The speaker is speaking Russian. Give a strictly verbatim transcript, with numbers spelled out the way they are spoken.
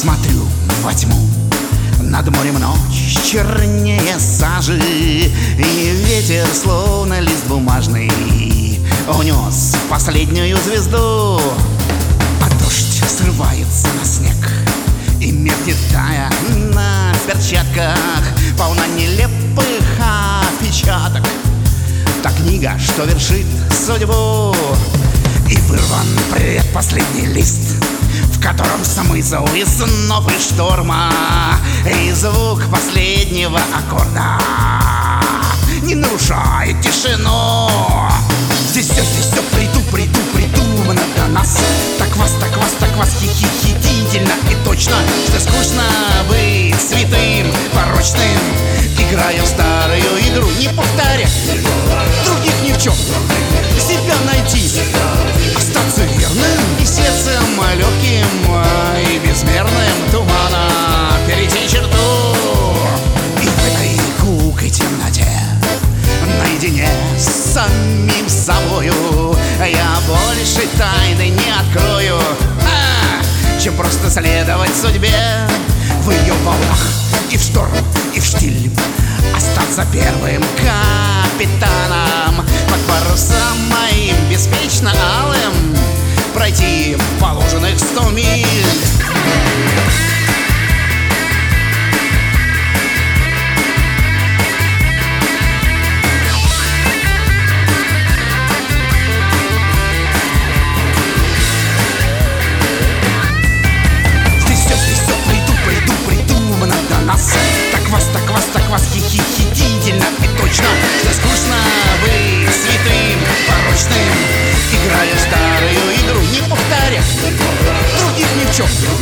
Смотрю во тьму, над морем ночь чернее сажи, и ветер, словно лист бумажный, унес последнюю звезду. А дождь срывается на снег и меркнет, тая на перчатках, полна нелепых опечаток. Та книга, что вершит судьбу, и вырван предпоследний лист, в котором смысл и снов, и шторма, и звук последнего аккорда не нарушает тишину. Здесь все, здесь все приду, приду, придумано до нас. Так вас, так вас, так вас хихитительно и точно, что скучно быть святым, порочным, играя в старую игру. Не повторять других ни в чем, себя найти, остаться верным и сердцем легким и безмерным тумана перейти черту. И в этой гулкой темноте, наедине с самим собою, я больше тайны не открою, а, чем просто следовать судьбе в ее волнах, и в шторм, и в штиль, остаться первым капитаном под парусом моим беспечно алым, пройти положенных сто миль. Здесь все, здесь все приду, приду, придумано до нас. Так вас, так вас, так вас хихитительно и точно, что скучно быть святым, порочным, играя в старую игру. Не повторять других ни в чем,